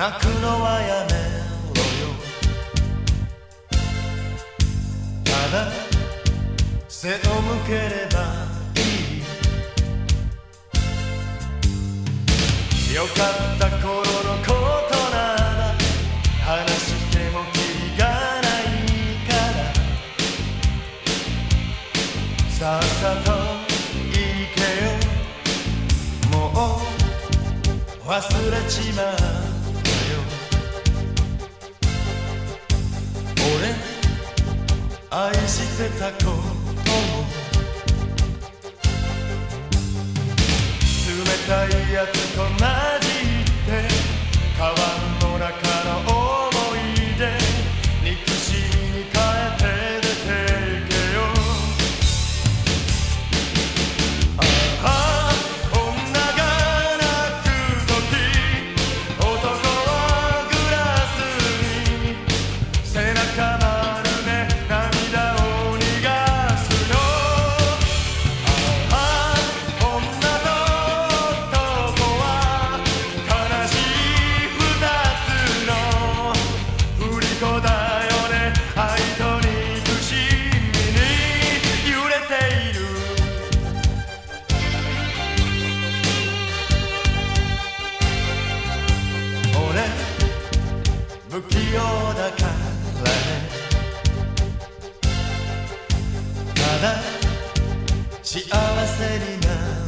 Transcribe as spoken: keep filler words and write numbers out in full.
泣くのはやめろよ。ただ背を向ければいい。よかった頃のことなら話してもキリがないから、さっさと行けよ。もう忘れちまう。愛してたことも冷たいやつと混じって川の中の思い出憎しみに変えて出ていけよ。ああ女が泣くとき男はグラスに背中丸め不器用だからね。ただ幸せになる